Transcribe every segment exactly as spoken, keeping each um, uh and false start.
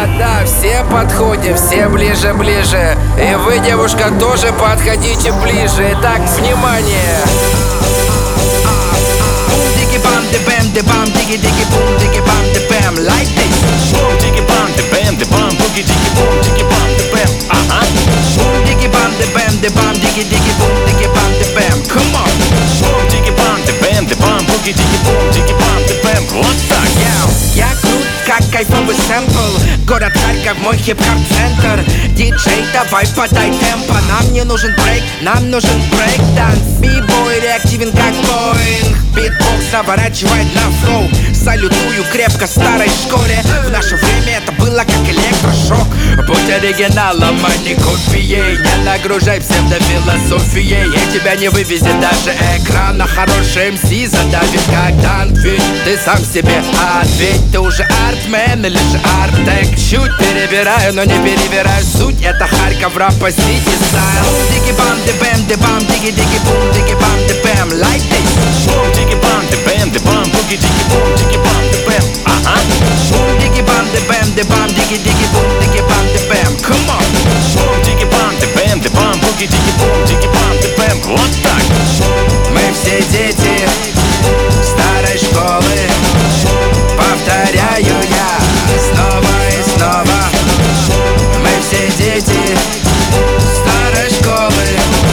Да-да, все подходим, все ближе-ближе. И вы, девушка, тоже подходите ближе. Итак, внимание! Бум-диги-бам, де-бэм, де-бам, диги-диги-бум, диги-бам, де-бэм, like this. Бум-диги-бам, де-бэм, де-бам, буги-диги-бум, диги-бам, де-бэм. Ага. Бум-диги-бам, де-бэм, де-бам, диги-диги-бум, диги-бам, де-бэм. Come on. Бум-диги-бам, де-бэм, де-бам, буги-диги-бум, диги-бам, де-бэм. Вот так. Я крут, как кайфовый сэмпл. Город Харьков, мой хип-хоп-центр. Диджей, давай подай темпо. Нам не нужен брейк, нам нужен брейк-данс. Би-бой реактивен, как Боинг. Битбокс наворачивает на флоу. Салютую крепко старой школе. В наше время это было как электрошок. Будь оригиналом, а не копией. Не нагружай псевдофилософией. И тебя не вывезет даже экран. На хороший эм си задавит как танк. Ведь ты сам себе ответь. Ты уже артмен или же арттек? Чуть перебираю, но не перевираю суть. Это Харьков, рэп по сити стайл. Диги-бам, де-бэм, де-бам, диги-диги-бум, диги-бам, де-бэм, like this. Бум-диги-бам, де-бэм, де-бам, буги-диги-бум, диги-бам, де-бэм. Ага. Бум-диги-бам, де-бэм, де-бам, диги-диги-бум, диги-бам, де-бэм. Come on. Бум-диги-бам, де-бэм, де-бам, буги-диги-бум, диги-бам, де-бэм. Вот так. Мы все дети старой школы. Повторяю я снова и снова. Мы все дети старой школы.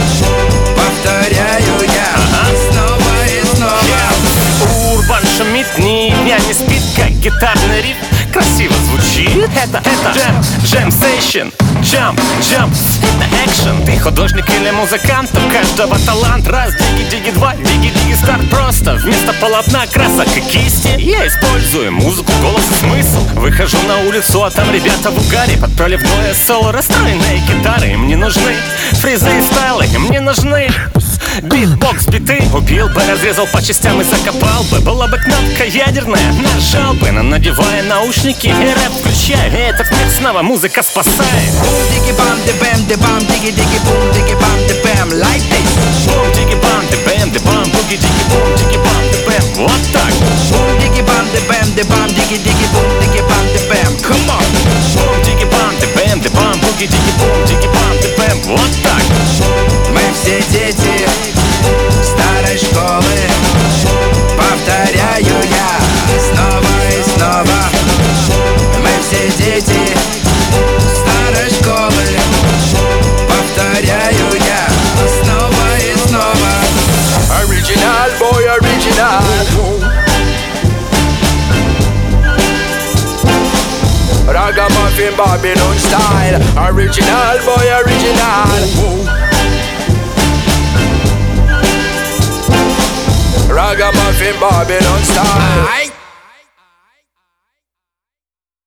Повторяю я снова и снова. Урбан шумит, ни дня не спит, как гитарный риф красиво звучит. Это, это джем, джем сейшн, джамп, джамп, это экшен. Ты художник или музыкант, у каждого талант. Раз, диги-диги, два, диги-диги, старт. Просто вместо полотна красок и кисти я использую музыку, голос и смысл. Выхожу на улицу, а там ребята в угаре. Под проливное соло, расстроенные гитары. Им не нужны фризы и стайлы, им не нужны битбокс, биты. Убил бы, разрезал по частям и закопал бы. Была бы кнопка ядерная, нажал бы, но надевая наушники и рэп включая. И этот мир снова музыка спасает. Бум-диги-бам, де-бэм, де-бам, диги-диги-бум, диги-бам, де-бэм, like this. Бум-диги-бам, де-бэм, де-бам, буги-диги-бум, диги-бам, де-бэм. Вот так. Бум-диги-бам, де-бэм, де-бам, диги-диги-бум, диги-бам, де-бэм. Come on. Бум-диги-бам, де-бэм, де-бам, буги-диги-бум, диги-бам, де-бэм. Вот так. Мы все дети старой школы. Повторяю я снова и снова. Мы все дети старой школы. Повторяю я снова и снова. Original boy, original. Ragamuffin Babylon style. Original boy, original. Ragamuffin Babylon style.